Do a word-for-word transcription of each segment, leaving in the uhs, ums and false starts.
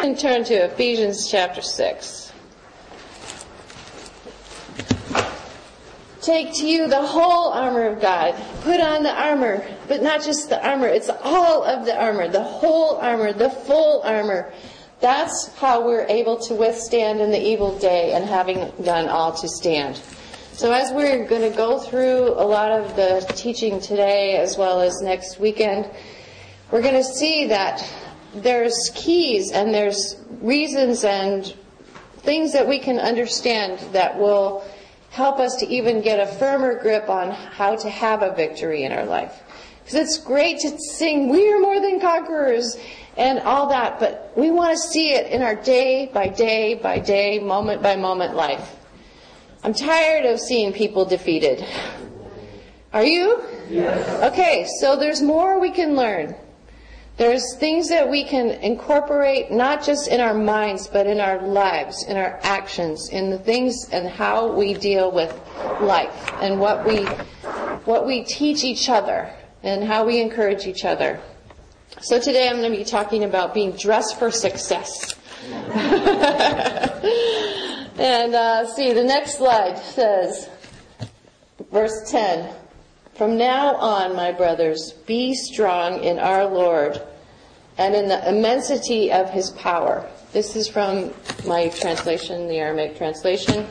And turn to Ephesians chapter six. Take to you the whole armor of God. Put on the armor, but not just the armor. It's all of the armor, the whole armor, the full armor. That's how we're able to withstand in the evil day and having done all to stand. So as we're going to go through a lot of the teaching today as well as next weekend, we're going to see that there's keys and there's reasons and things that we can understand that will help us to even get a firmer grip on how to have a victory in our life. Because it's great to sing, "We are more than conquerors," and all that, but we want to see it in our day by day by day, moment by moment life. I'm tired of seeing people defeated. Are you? Yes. Okay, so there's more we can learn. There's things that we can incorporate not just in our minds, but in our lives, in our actions, in the things and how we deal with life and what we what we teach each other and how we encourage each other. So today I'm going to be talking about being dressed for success. And uh, see, the next slide says, verse ten, "From now on, my brothers, be strong in our Lord and in the immensity of his power." This is from my translation, the Aramaic translation.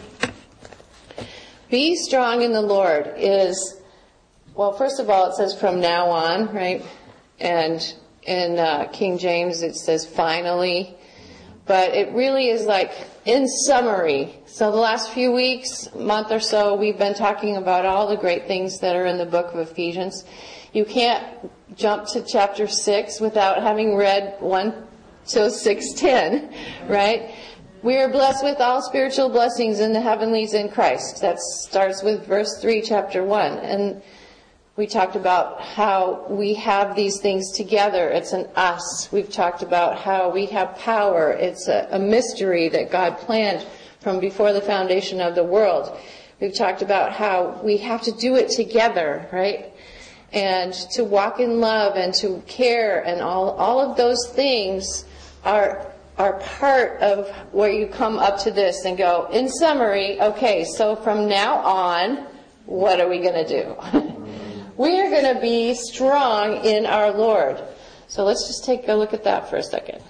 Be strong in the Lord is, well, first of all, it says from now on, right? And in uh, King James, it says finally. But it really is like in summary. So the last few weeks, month or so, we've been talking about all the great things that are in the book of Ephesians. You can't jump to chapter six without having read one to six ten, right? We are blessed with all spiritual blessings in the heavenlies in Christ. That starts with verse three, chapter one. And we talked about how we have these things together. It's an us. We've talked about how we have power. It's a, a mystery that God planned from before the foundation of the world. We've talked about how we have to do it together, right? And to walk in love and to care and all, all of those things are, are part of where you come up to this and go, in summary, okay, so from now on, what are we going to do? We are going to be strong in our Lord. So let's just take a look at that for a second.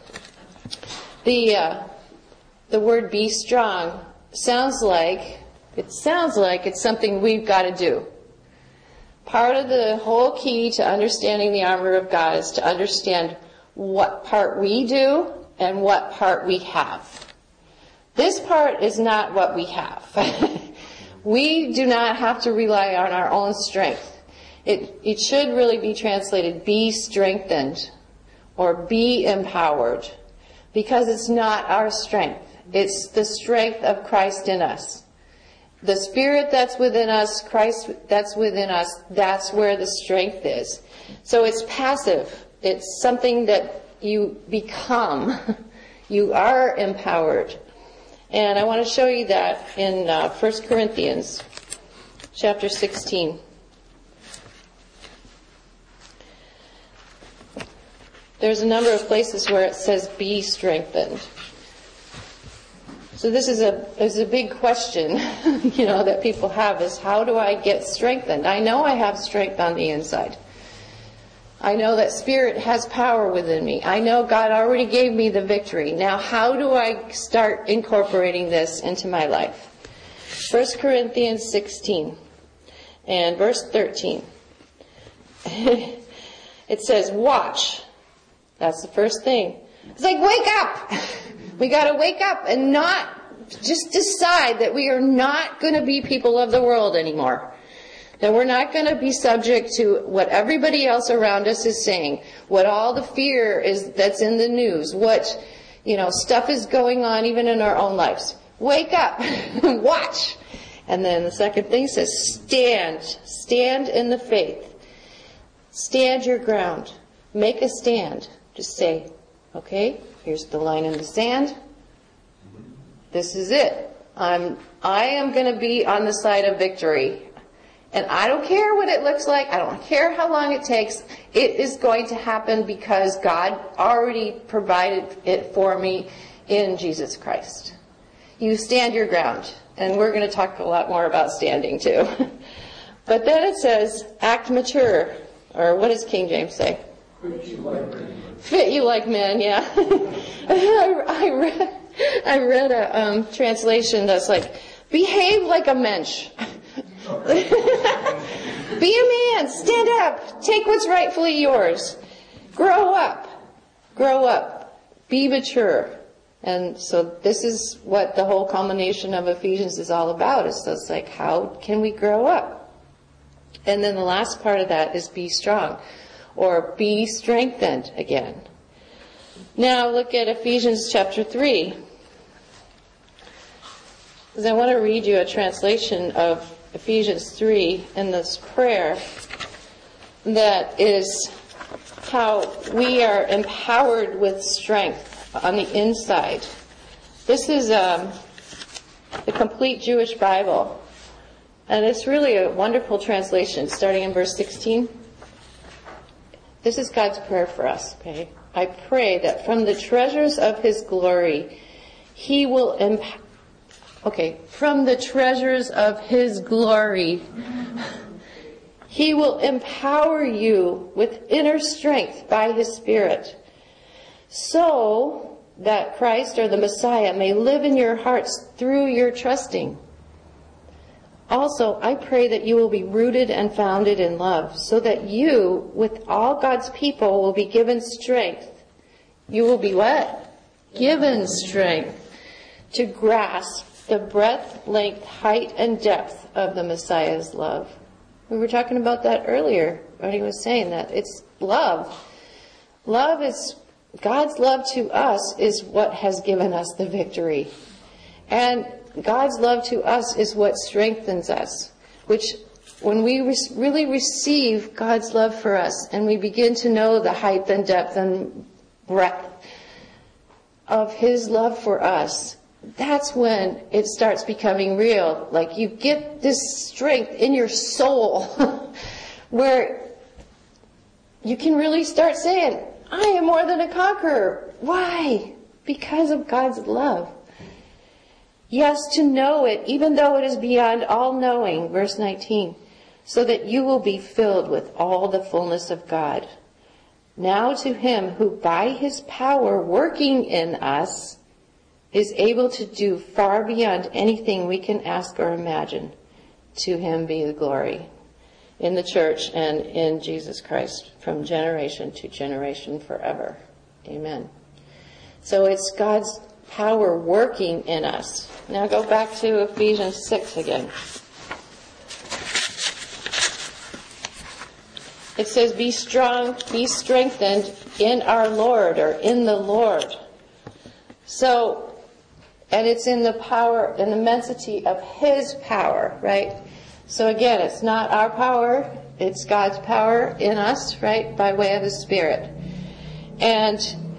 The uh, the word "be strong" sounds like it sounds like it's something we've got to do. Part of the whole key to understanding the armor of God is to understand what part we do and what part we have. This part is not what we have. We do not have to rely on our own strength. It, it should really be translated, be strengthened or be empowered, because it's not our strength. It's the strength of Christ in us. The Spirit that's within us, Christ that's within us, that's where the strength is. So it's passive. It's something that you become. You are empowered. And I want to show you that in uh, First Corinthians chapter sixteen. There's a number of places where it says be strengthened. So this is a is a big question, you know, that people have is, how do I get strengthened? I know I have strength on the inside. I know that Spirit has power within me. I know God already gave me the victory. Now how do I start incorporating this into my life? First Corinthians sixteen and verse thirteen. It says, watch. That's the first thing. It's like, wake up! We got to wake up and not just decide that we are not going to be people of the world anymore. That we're not going to be subject to what everybody else around us is saying, what all the fear is that's in the news, what, you know, stuff is going on even in our own lives. Wake up, watch. And then the second thing says, stand, stand in the faith. Stand your ground. Make a stand. Just say, okay, here's the line in the sand. This is it. I'm, I am going to be on the side of victory. And I don't care what it looks like. I don't care how long it takes. It is going to happen because God already provided it for me in Jesus Christ. You stand your ground. And we're going to talk a lot more about standing too. But then it says, act mature. Or what does King James say? Fit you like men. Fit you like men, yeah. I, I read, I read a um, translation that's like, behave like a mensch. Be a man. Stand up. Take what's rightfully yours. Grow up. Grow up. Be mature. And so this is what the whole culmination of Ephesians is all about. It's just like, how can we grow up? And then the last part of that is be strong, or be strengthened again. Now look at Ephesians chapter three. Because I want to read you a translation of Ephesians three in this prayer that is how we are empowered with strength on the inside. This is um, the complete Jewish Bible, and it's really a wonderful translation, starting in verse sixteen. This is God's prayer for us. Okay? I pray that from the treasures of His glory, He will empower. Okay, from the treasures of His glory, He will empower you with inner strength by His Spirit, so that Christ, or the Messiah, may live in your hearts through your trusting. Also, I pray that you will be rooted and founded in love, so that you, with all God's people, will be given strength. You will be what? Given strength to grasp the breadth, length, height, and depth of the Messiah's love. We were talking about that earlier when he was saying that. It's love. Love is, God's love to us is what has given us the victory. And God's love to us is what strengthens us. Which, when we re- really receive God's love for us, and we begin to know the height and depth and breadth of His love for us, that's when it starts becoming real. Like, you get this strength in your soul where you can really start saying, I am more than a conqueror. Why? Because of God's love. Yes, to know it, even though it is beyond all knowing, verse nineteen, so that you will be filled with all the fullness of God. Now to Him who by His power working in us is able to do far beyond anything we can ask or imagine. To Him be the glory in the church and in Jesus Christ from generation to generation forever. Amen. So it's God's power working in us. Now go back to Ephesians six again. It says, be strong, be strengthened in our Lord, or in the Lord. So, and it's in the power, in the immensity of His power, right? So again, it's not our power, it's God's power in us, right, by way of His Spirit. And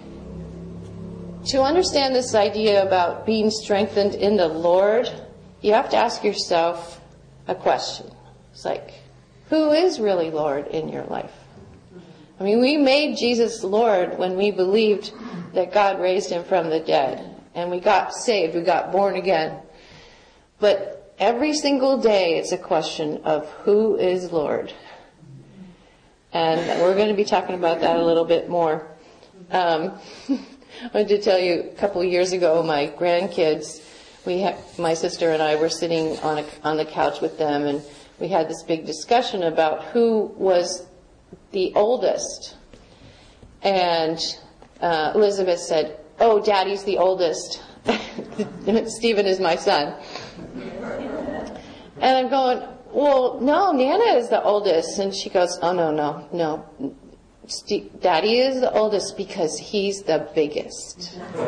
to understand this idea about being strengthened in the Lord, you have to ask yourself a question. It's like, who is really Lord in your life? I mean, we made Jesus Lord when we believed that God raised Him from the dead. And we got saved, we got born again. But every single day it's a question of who is Lord. And we're going to be talking about that a little bit more. Um, I wanted to tell you, a couple of years ago, my grandkids, we ha- my sister and I were sitting on a, on the couch with them, and we had this big discussion about who was the oldest. And uh, Elizabeth said, oh, Daddy's the oldest. Stephen is my son. And I'm going, well, no, Nana is the oldest. And she goes, oh, no, no, no. St- Daddy is the oldest because he's the biggest.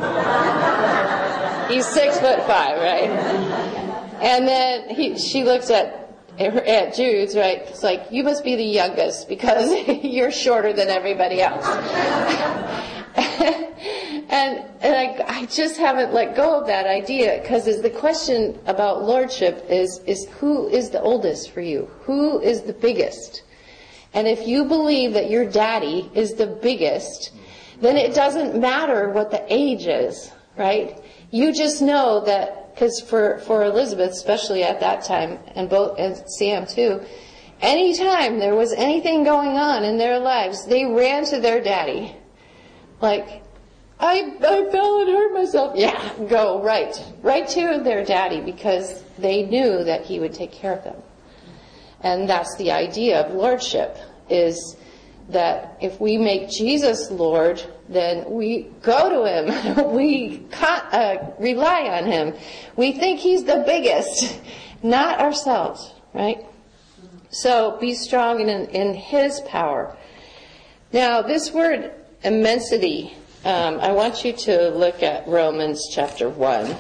He's six foot five, right? And then he, she looks at at Jude's, right? It's like, you must be the youngest because you're shorter than everybody else. And, and I, I just haven't let go of that idea, because the question about lordship is, is who is the oldest for you? Who is the biggest? And if you believe that your daddy is the biggest, then it doesn't matter what the age is, right? You just know that, because for, for Elizabeth, especially at that time, and both and Sam too, anytime there was anything going on in their lives, they ran to their daddy. Like, I, I fell and hurt myself. Yeah, go, right. Right to their daddy, because they knew that he would take care of them. And that's the idea of lordship, is that if we make Jesus Lord, then we go to him. we con- uh, rely on him. We think he's the biggest, not ourselves, right? So be strong in, in his power. Now, this word immensity, um, I want you to look at Romans chapter one.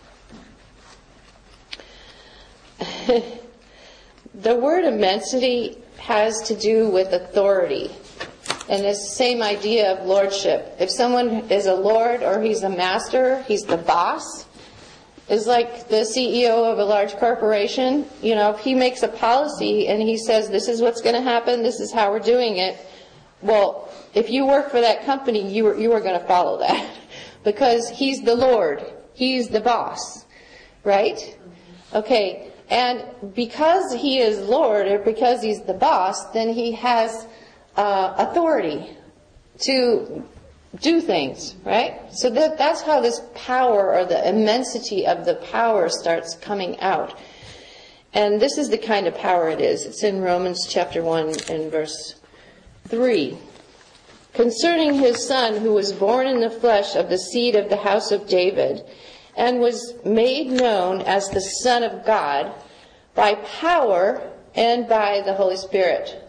The word immensity has to do with authority. And it's the same idea of lordship. If someone is a lord or he's a master, he's the boss. It's like the C E O of a large corporation. You know, if he makes a policy and he says, this is what's going to happen, this is how we're doing it. Well, if you work for that company, you are, you are going to follow that. Because he's the Lord. He's the boss. Right? Okay. And because he is Lord, or because he's the boss, then he has uh, authority to do things, right? So that, that's how this power, or the immensity of the power, starts coming out. And this is the kind of power it is. It's in Romans chapter one and verse three. Concerning his Son, who was born in the flesh of the seed of the house of David, and was made known as the Son of God by power and by the Holy Spirit,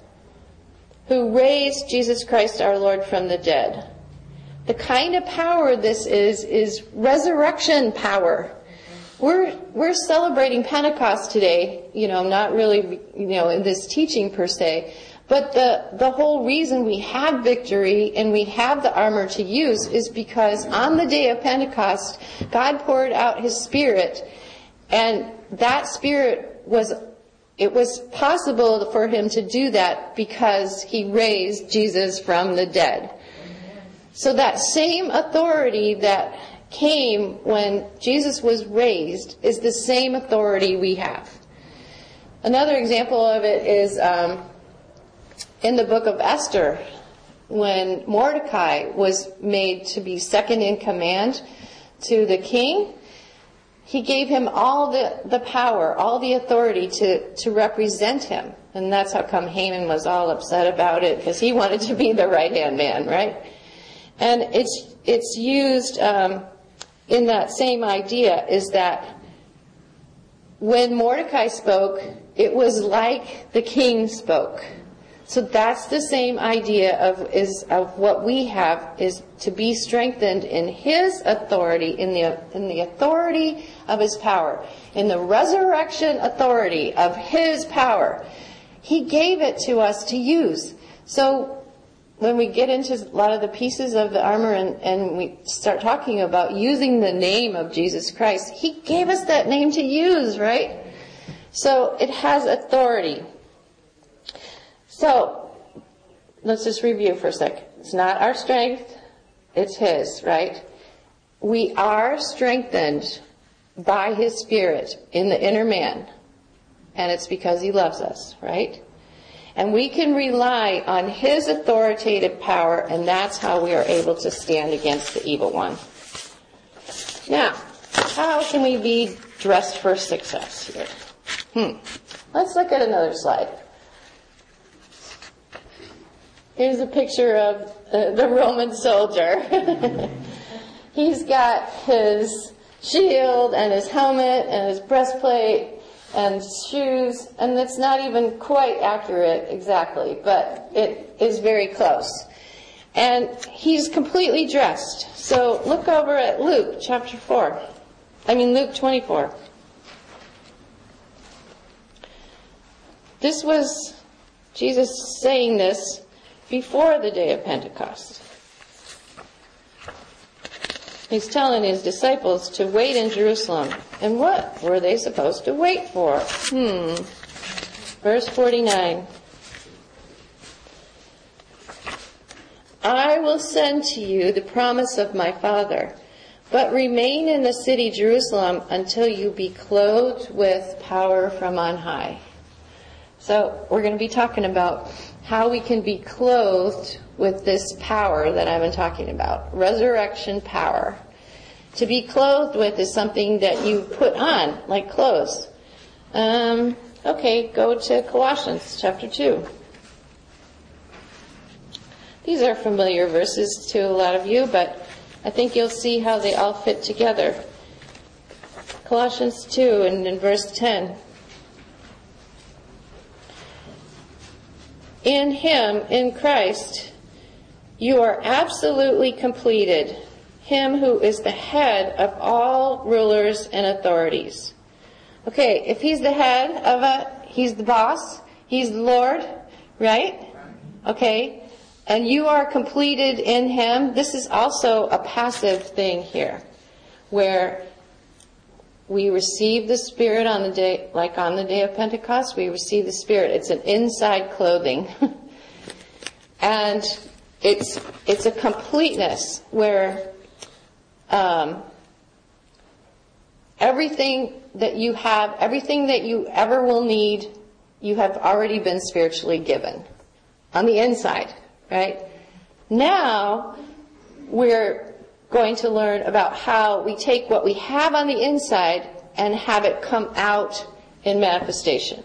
who raised Jesus Christ our Lord from the dead. The kind of power this is, is resurrection power. We're, we're celebrating Pentecost today, you know, not really, you know, in this teaching per se, but the, the whole reason we have victory and we have the armor to use is because on the day of Pentecost, God poured out his Spirit, and that Spirit was, it was possible for him to do that because he raised Jesus from the dead. So that same authority that came when Jesus was raised is the same authority we have. Another example of it is um, in the book of Esther, when Mordecai was made to be second in command to the king. He gave him all the, the power, all the authority to, to represent him. And that's how come Haman was all upset about it, because he wanted to be the right-hand man, right? And it's it's used um, in that same idea, is that when Mordecai spoke, it was like the king spoke. So that's the same idea of is of what we have, is to be strengthened in his authority, in the in the authority of his power, in the resurrection authority of his power. He gave it to us to use. So when we get into a lot of the pieces of the armor and, and we start talking about using the name of Jesus Christ, he gave us that name to use, right? So it has authority. So let's just review for a sec. It's not our strength, it's his, right? We are strengthened by his Spirit in the inner man, and it's because he loves us, right? And we can rely on his authoritative power, and that's how we are able to stand against the evil one. Now, how can we be dressed for success here? Hmm. Let's look at another slide. Here's a picture of uh, the Roman soldier. He's got his shield and his helmet and his breastplate and shoes, and it's not even quite accurate exactly, but it is very close. And he's completely dressed. So look over at Luke chapter four. I mean Luke twenty-four. This was Jesus saying this before the day of Pentecost. He's telling his disciples to wait in Jerusalem. And what were they supposed to wait for? Hmm. Verse forty-nine. I will send to you the promise of my Father, but remain in the city Jerusalem until you be clothed with power from on high. So we're going to be talking about how we can be clothed with this power that I've been talking about. Resurrection power. To be clothed with is something that you put on, like clothes. Um, okay, go to Colossians chapter two. These are familiar verses to a lot of you, but I think you'll see how they all fit together. Colossians two and in verse ten. In Him, in Christ, you are absolutely completed. Him who is the head of all rulers and authorities. Okay, if He's the head of a, He's the boss, He's the Lord, right? Okay. And you are completed in Him. This is also a passive thing here, where we receive the Spirit on the day, like on the day of Pentecost, we receive the Spirit. It's an inside clothing. And it's it's a completeness where um, everything that you have, everything that you ever will need, you have already been spiritually given on the inside. Right? Now, we're going to learn about how we take what we have on the inside and have it come out in manifestation.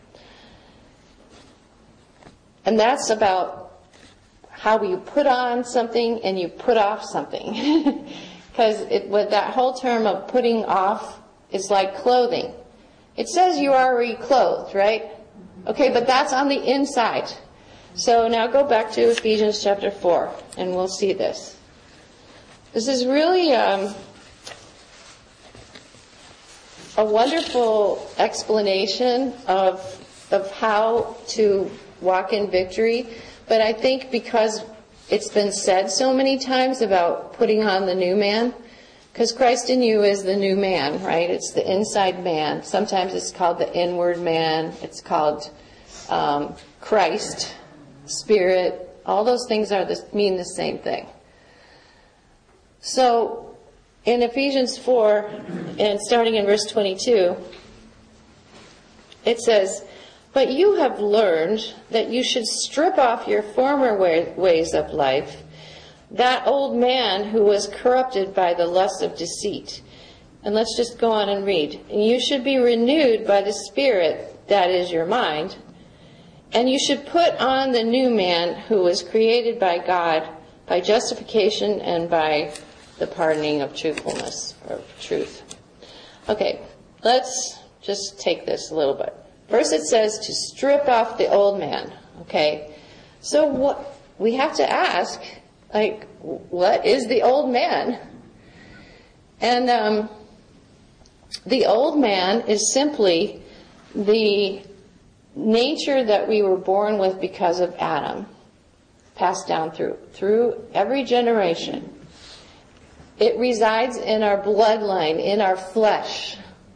And that's about how you put on something and you put off something. Because it, with that whole term of putting off is like clothing. It says you are already clothed, right? Okay, but that's on the inside. So now go back to Ephesians chapter four, and we'll see this. This is really um, a wonderful explanation of of how to walk in victory. But I think because it's been said so many times about putting on the new man, because Christ in you is the new man, right? It's the inside man. Sometimes it's called the inward man. It's called um, Christ. Spirit, all those things are the, mean the same thing. So, in Ephesians four, and starting in verse twenty-two, it says, "But you have learned that you should strip off your former way, ways of life, that old man who was corrupted by the lust of deceit." And let's just go on and read. "And you should be renewed by the Spirit, that is your mind. And you should put on the new man who was created by God by justification and by the pardoning of truthfulness or truth." Okay, let's just take this a little bit. First it says to strip off the old man. Okay, so what we have to ask, like, what is the old man? And um, the old man is simply the nature that we were born with because of Adam, passed down through through every generation. It resides in our bloodline, in our flesh.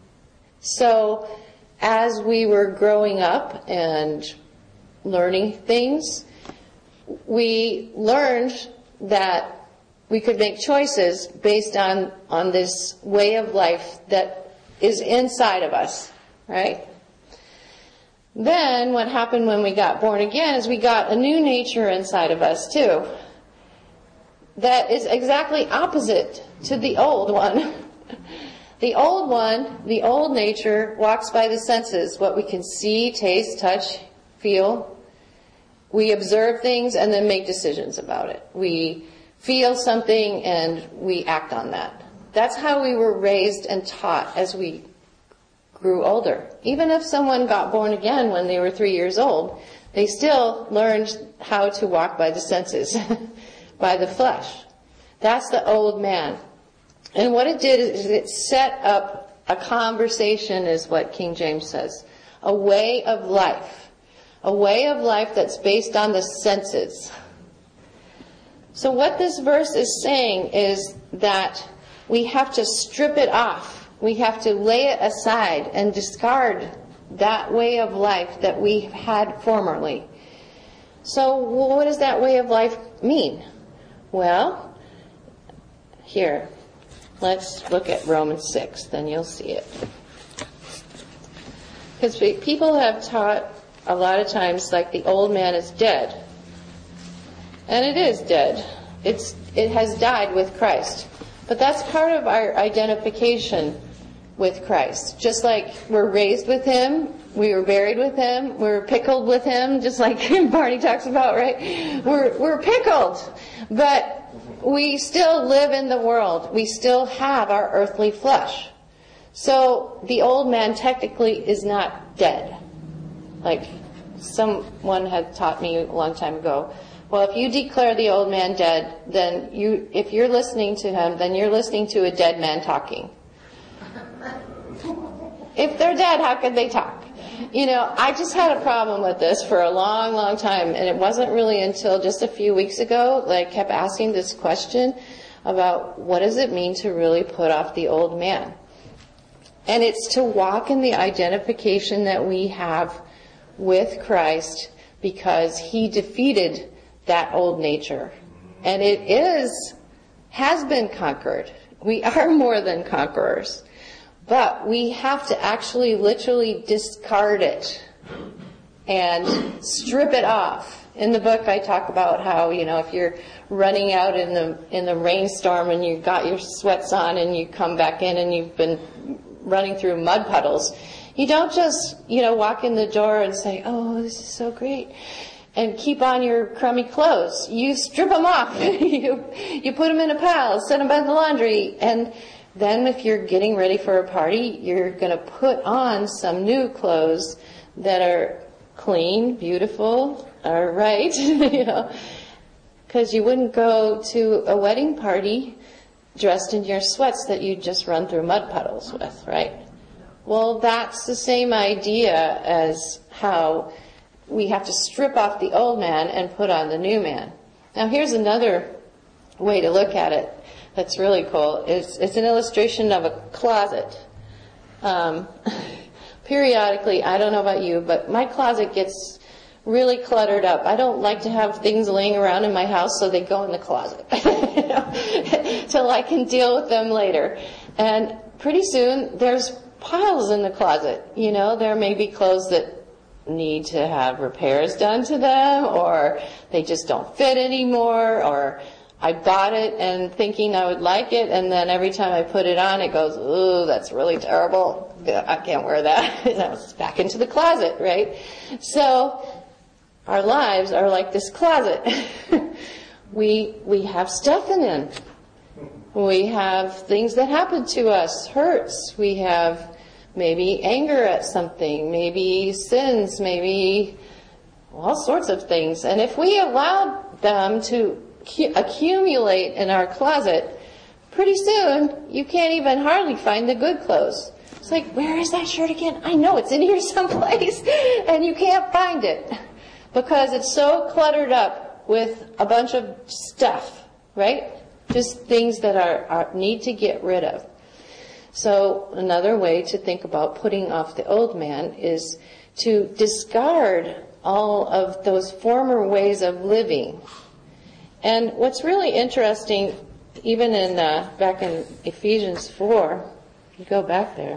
So as we were growing up and learning things, we learned that we could make choices based on on this way of life that is inside of us, right? Then what happened when we got born again is we got a new nature inside of us too. That is exactly opposite to the old one. The old one, the old nature, walks by the senses, what we can see, taste, touch, feel. We observe things and then make decisions about it. We feel something and we act on that. That's how we were raised and taught as we grew older. Even if someone got born again when they were three years old, they still learned how to walk by the senses, by the flesh. That's the old man. And what it did is it set up a conversation, is what King James says. A way of life. A way of life that's based on the senses. So what this verse is saying is that we have to strip it off. We have to lay it aside and discard that way of life that we had formerly. So what does that way of life mean? Well, here, let's look at Romans six, then you'll see it. Because people have taught a lot of times like the old man is dead. And it is dead. It's it has died with Christ. But that's part of our identification with Christ. Just like we're raised with Him, we were buried with Him, we were pickled with Him, just like Barney talks about, right? We're we're pickled, but we still live in the world. We still have our earthly flesh. So the old man technically is not dead. Like someone had taught me a long time ago. Well, if you declare the old man dead, then you, if you're listening to him, then you're listening to a dead man talking. If they're dead, how could they talk? You know, I just had a problem with this for a long, long time, and it wasn't really until just a few weeks ago that I kept asking this question about what does it mean to really put off the old man? And it's to walk in the identification that we have with Christ because He defeated that old nature. And it is, has been conquered. We are more than conquerors. But we have to actually literally discard it and strip it off. In the book I talk about how, you know, if you're running out in the in the rainstorm and you've got your sweats on and you come back in and you've been running through mud puddles, you don't just, you know, walk in the door and say, oh, this is so great, and keep on your crummy clothes. You strip them off. you you put them in a pile, set them by the laundry, and then if you're getting ready for a party, you're going to put on some new clothes that are clean, beautiful, are right, you know, because you wouldn't go to a wedding party dressed in your sweats that you just run through mud puddles with, right? Well, that's the same idea as how we have to strip off the old man and put on the new man. Now, here's another way to look at it that's really cool. It's, it's an illustration of a closet. Um, periodically, I don't know about you, but my closet gets really cluttered up. I don't like to have things laying around in my house, so they go in the closet you know, till I can deal with them later. And pretty soon, there's piles in the closet. You know, there may be clothes that need to have repairs done to them, or they just don't fit anymore, or I bought it and thinking I would like it, and then every time I put it on, it goes, ooh, that's really terrible. I can't wear that. You know, it's back into the closet, right? So our lives are like this closet. we we have stuff in it. We have things that happen to us, hurts. We have maybe anger at something, maybe sins, maybe all sorts of things. And if we allow them to accumulate in our closet, pretty soon you can't even hardly find the good clothes. It's like, where is that shirt again? I know it's in here someplace, and you can't find it because it's so cluttered up with a bunch of stuff, right? Just things that are, are need to get rid of. So another way to think about putting off the old man is to discard all of those former ways of living. And what's really interesting, even in uh, back in Ephesians four, you go back there,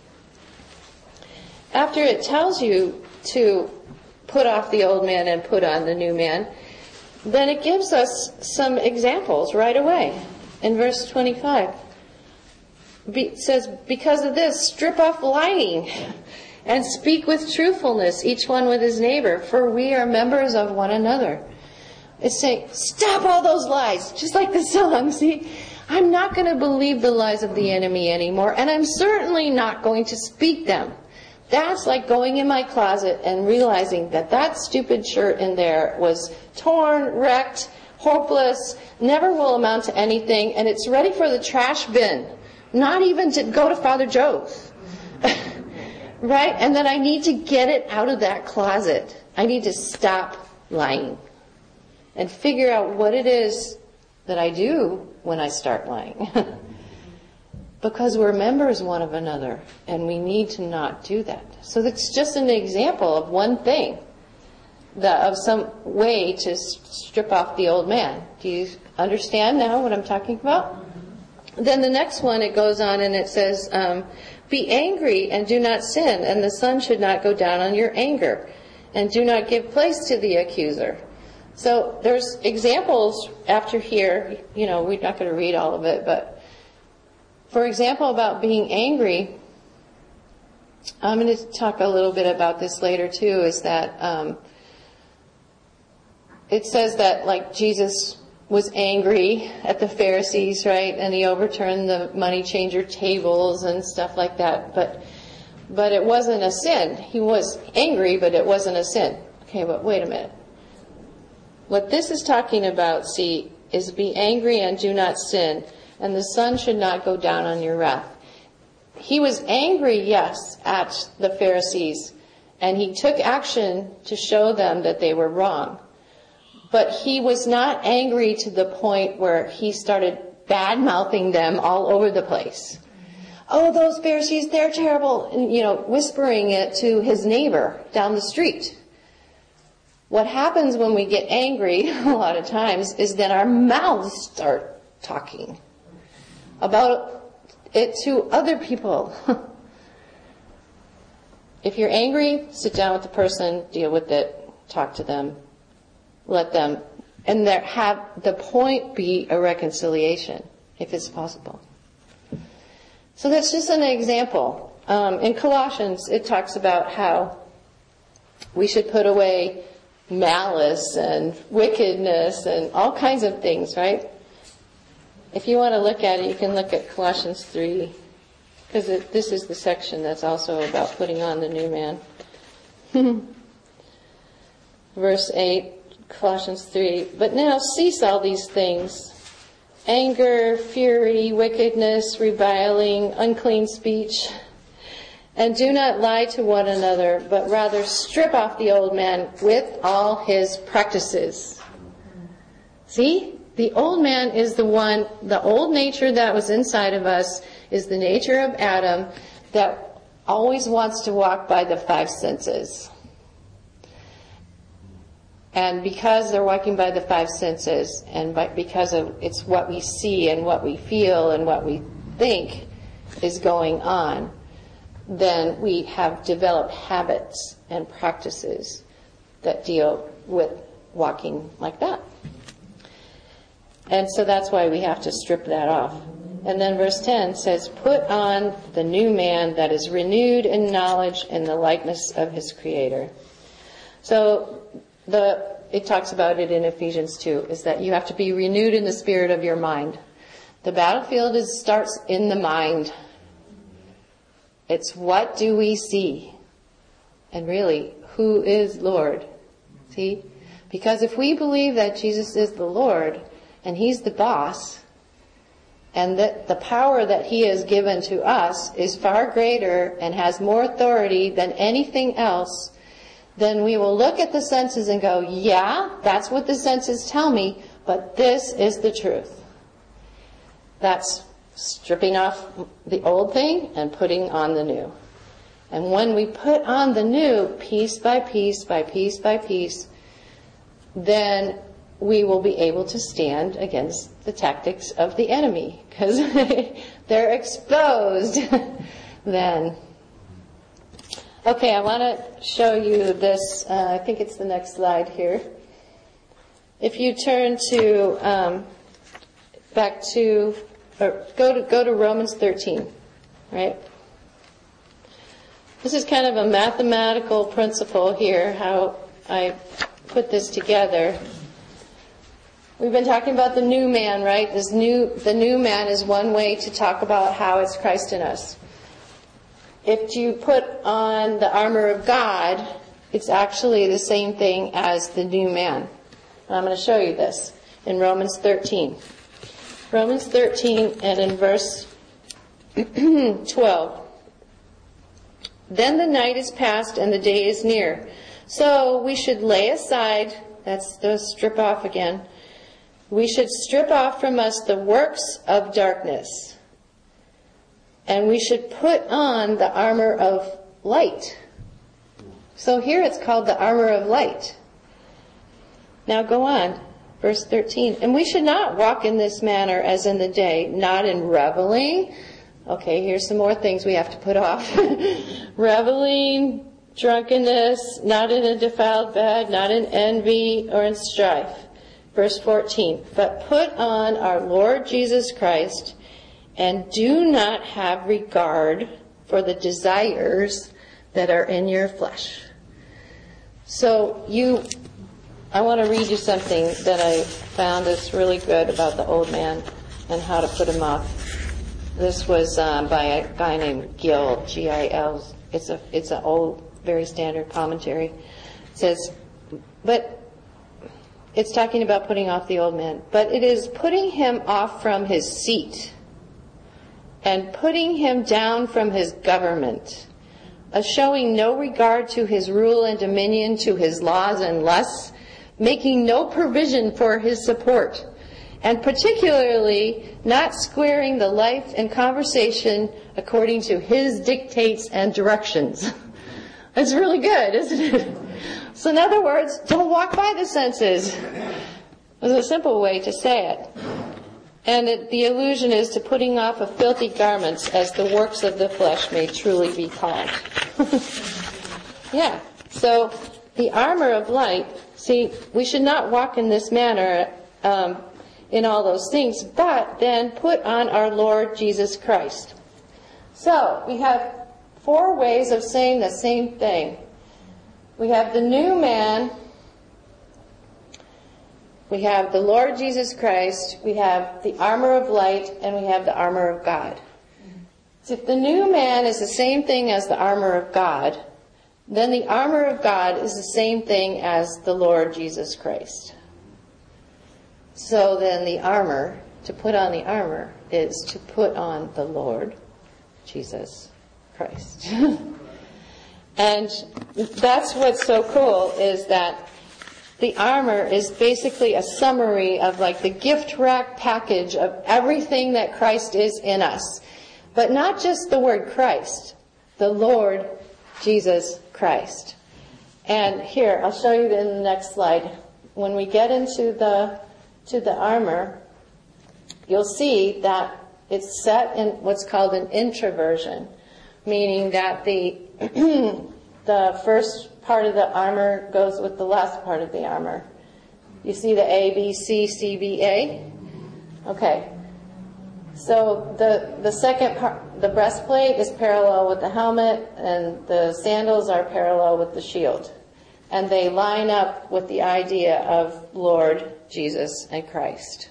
after it tells you to put off the old man and put on the new man, then it gives us some examples right away. In verse twenty-five, it says, because of this, strip off lying and speak with truthfulness, each one with his neighbor, for we are members of one another. It's saying, stop all those lies, just like the song, see? I'm not going to believe the lies of the enemy anymore, and I'm certainly not going to speak them. That's like going in my closet and realizing that that stupid shirt in there was torn, wrecked, hopeless, never will amount to anything, and it's ready for the trash bin, not even to go to Father Joe's. Right? And then I need to get it out of that closet. I need to stop lying and figure out what it is that I do when I start lying. because we're members one of another, and we need to not do that. So that's just an example of one thing, that of some way to strip off the old man. Do you understand now what I'm talking about? Then the next one, it goes on and it says, um, be angry and do not sin, and the sun should not go down on your anger, and do not give place to the accuser. So there's examples after here. You know, we're not going to read all of it, but for example, about being angry, I'm going to talk a little bit about this later too, is that um, it says that, like, Jesus was angry at the Pharisees, right? And he overturned the money changer tables and stuff like that. But but it wasn't a sin. He was angry, but it wasn't a sin. Okay, but wait a minute. What this is talking about, see, is be angry and do not sin, and the sun should not go down on your wrath. He was angry, yes, at the Pharisees, and he took action to show them that they were wrong. But he was not angry to the point where he started bad-mouthing them all over the place. Oh, those Pharisees, they're terrible. And, you know, whispering it to his neighbor down the street. What happens when we get angry a lot of times is that our mouths start talking about it to other people. If you're angry, sit down with the person, deal with it, talk to them. Let them, and there have the point be a reconciliation, if it's possible. So that's just an example. Um, in Colossians, it talks about how we should put away malice and wickedness and all kinds of things, right? If you want to look at it, you can look at Colossians three, because this is the section that's also about putting on the new man. Verse eight. Colossians three, but now cease all these things: anger, fury, wickedness, reviling, unclean speech. And do not lie to one another, but rather strip off the old man with all his practices. See? The old man is the one, the old nature that was inside of us is the nature of Adam that always wants to walk by the five senses. And because they're walking by the five senses, and by, because of it's what we see and what we feel and what we think is going on, then we have developed habits and practices that deal with walking like that. And so that's why we have to strip that off. And then verse ten says, put on the new man that is renewed in knowledge in the likeness of his Creator. So the it talks about it in Ephesians two, is that you have to be renewed in the spirit of your mind. The battlefield is, starts in the mind. It's what do we see? And really, who is Lord? See? Because if we believe that Jesus is the Lord, and he's the boss, and that the power that he has given to us is far greater and has more authority than anything else, then we will look at the senses and go, yeah, that's what the senses tell me, but this is the truth. That's stripping off the old thing and putting on the new. And when we put on the new, piece by piece by piece by piece, then we will be able to stand against the tactics of the enemy, because they're exposed then. Okay, I want to show you this. Uh, I think it's the next slide here. If you turn to um, back to or go to go to Romans thirteen, right? This is kind of a mathematical principle here, how I put this together. We've been talking about the new man, right? This new the new man is one way to talk about how it's Christ in us. If you put on the armor of God, it's actually the same thing as the new man. And I'm going to show you this in Romans thirteen. Romans thirteen and in verse twelve. Then the night is past and the day is near. So we should lay aside, that's the strip off again. We should strip off from us the works of darkness And we should put on the armor of light. So here it's called the armor of light. Now go on, verse thirteen. And we should not walk in this manner as in the day, not in reveling. Okay, here's some more things we have to put off. Reveling, drunkenness, not in a defiled bed, not in envy or in strife. Verse fourteen. But put on our Lord Jesus Christ, and do not have regard for the desires that are in your flesh. So you, I want to read you something that I found that's really good about the old man and how to put him off. This was um, by a guy named Gill, G I L. It's a it's an old, very standard commentary. It says, but it's talking about putting off the old man. But it is putting him off from his seat and putting him down from his government, a showing no regard to his rule and dominion, to his laws and lusts, making no provision for his support, and particularly not squaring the life and conversation according to his dictates and directions. It's really good, isn't it? So in other words, don't walk by the senses. It's a simple way to say it. And it, the allusion is to putting off of filthy garments, as the works of the flesh may truly be called. Yeah. So the armor of light, see, we should not walk in this manner um, in all those things, but then put on our Lord Jesus Christ. So we have four ways of saying the same thing. We have the new man. We have the Lord Jesus Christ, we have the armor of light, and we have the armor of God. So if the new man is the same thing as the armor of God, then the armor of God is the same thing as the Lord Jesus Christ. So then the armor, to put on the armor, is to put on the Lord Jesus Christ. And that's what's so cool, is that the armor is basically a summary of like the gift wrap package of everything that Christ is in us. But not just the word Christ, the Lord Jesus Christ. And here, I'll show you in the next slide. When we get into the to the armor, you'll see that it's set in what's called an introversion, meaning that the the first part of the armor goes with the last part of the armor. You see the A, B, C, C, B, A? Okay. So the the second part, the breastplate is parallel with the helmet, and the sandals are parallel with the shield. And they line up with the idea of Lord Jesus and Christ.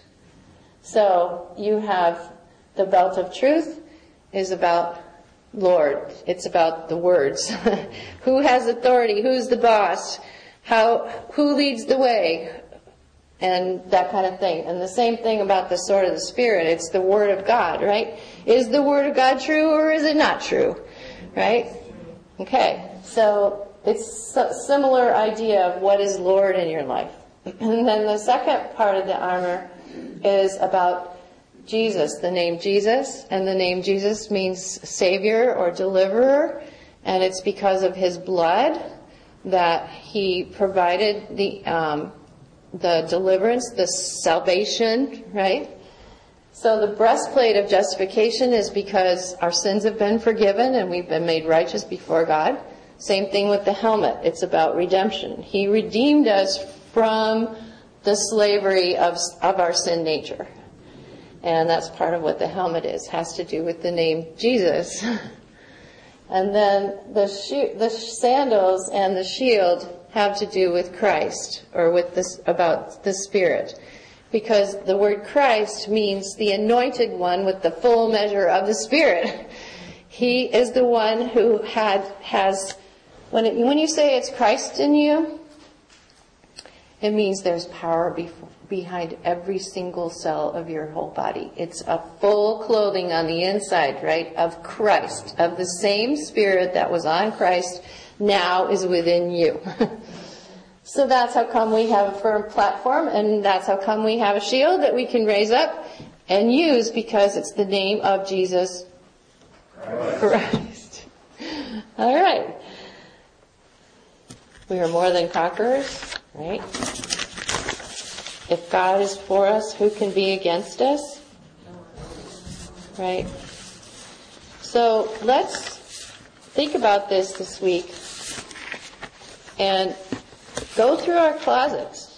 So you have the belt of truth is about Lord. It's about the words. Who has authority? Who's the boss? How? Who leads the way? And that kind of thing. And the same thing about the sword of the Spirit. It's the Word of God, right? Is the Word of God true or is it not true? Right? Okay. So it's a similar idea of what is Lord in your life. And then the second part of the armor is about Jesus, the name Jesus, and the name Jesus means Savior or Deliverer, and it's because of His blood that He provided the um, the deliverance, the salvation, right? So the breastplate of justification is because our sins have been forgiven and we've been made righteous before God. Same thing with the helmet. It's about redemption. He redeemed us from the slavery of of our sin nature. And that's part of what the helmet is. Has to do with the name Jesus. And then the shi- the sandals and the shield have to do with Christ, or with this about the Spirit. Because the word Christ means the anointed one with the full measure of the Spirit. He is the one who had has when it, when you say it's Christ in you, it means there's power before behind every single cell of your whole body. It's a full clothing on the inside, right, of Christ, of the same Spirit that was on Christ now is within you. So that's how come we have a firm platform, and that's how come we have a shield that we can raise up and use, because it's the name of Jesus Christ. All right. We are more than conquerors, right? If God is for us, who can be against us? Right? So let's think about this this week and go through our closets.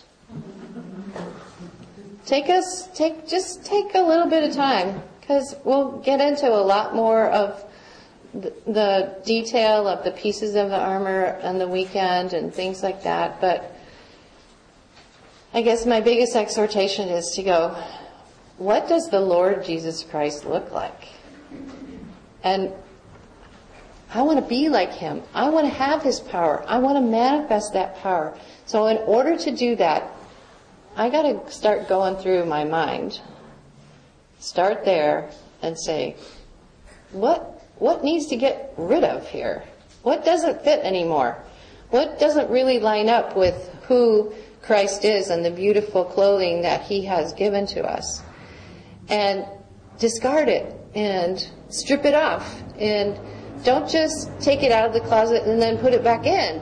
Take us, take, just take a little bit of time, because we'll get into a lot more of the, the detail of the pieces of the armor on the weekend and things like that. But I guess my biggest exhortation is to go, what does the Lord Jesus Christ look like? And I want to be like him. I want to have his power. I want to manifest that power. So in order to do that, I got to start going through my mind. Start there and say, what what needs to get rid of here? What doesn't fit anymore? What doesn't really line up with who Christ is and the beautiful clothing that he has given to us? And discard it and strip it off. And don't just take it out of the closet and then put it back in.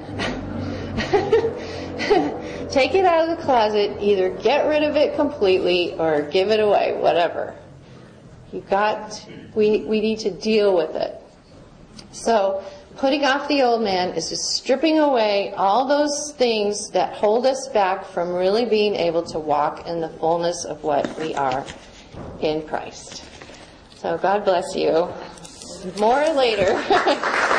Take it out of the closet, either get rid of it completely or give it away, whatever. You got, we, we need to deal with it. So, putting off the old man is just stripping away all those things that hold us back from really being able to walk in the fullness of what we are in Christ. So, God bless you. More later.